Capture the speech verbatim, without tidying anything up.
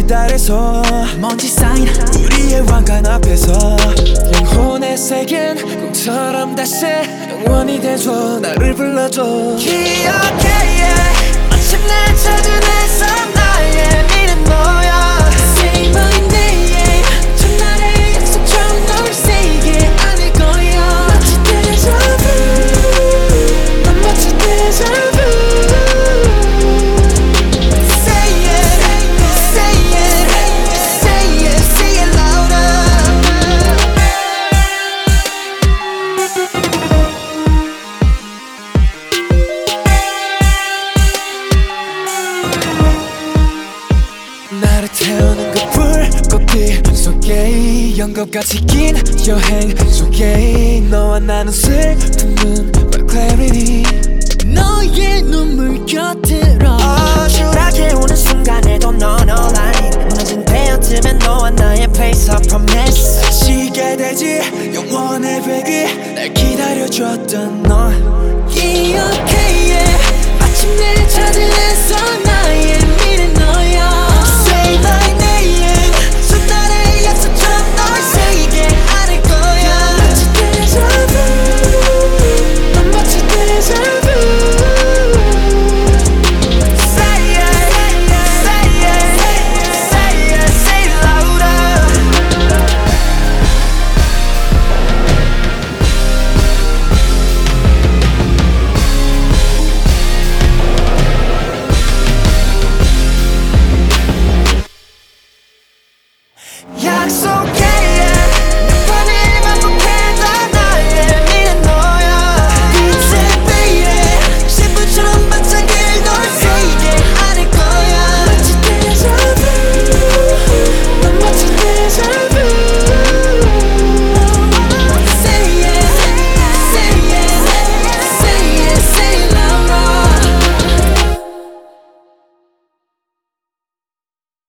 달에서 먼지 쌓인 우리의 왕관 앞에서 영혼의 색은 꿈처럼 다시 영원히 돼줘 나를 불러줘 기억해 yeah. 마침내 찾은 내 삶 나의 미는 너야 Say my name 첫날의 약속처럼 널 세게 안을 거야 마치 데자뷰 난 마치 데자뷰 나를 태우는 그 불꽃빛 속에 연극같이 긴 여행 속에 너와 나눈 슬픔은 My clarity 너의 눈물 곁으로 어주락해 오는 순간에도 넌 all I need 무너진 베어트면 너와 나의 place of promise 지게 되지 영원의 베기 날 기다려줬던 너 기억해